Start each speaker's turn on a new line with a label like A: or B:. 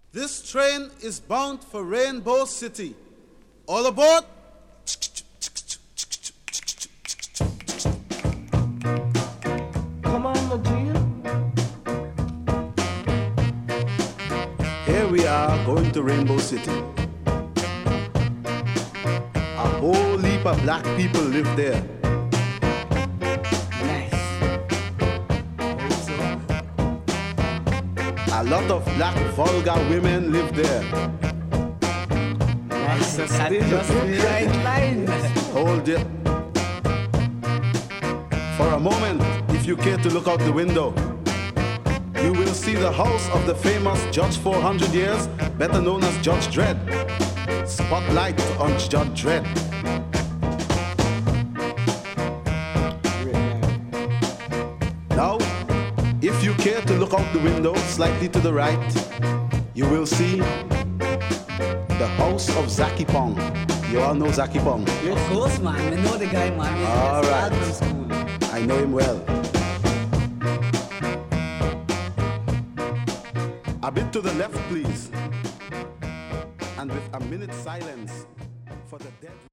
A: This train is bound for Rainbow City. All aboard!
B: Come on, Majid.
A: Here we are going to Rainbow City. A whole heap of black people live there. A lot of black vulgar women live there.
B: Nice. That's just the right line.
A: Hold it. For a moment, if you care to look out the window, you will see the house of the famous Judge 400 years, better known as Judge Dredd. Spotlight on Judge Dredd. Now, if you care to look out the window slightly to the right, you will see the house of Zaki Pong. You all know Zaki Pong?
C: Yes. Of course, man. I know the guy, man. He's
A: All right.
C: in school.
A: I know him well. A bit to the left, please. And with a minute's silence for the dead.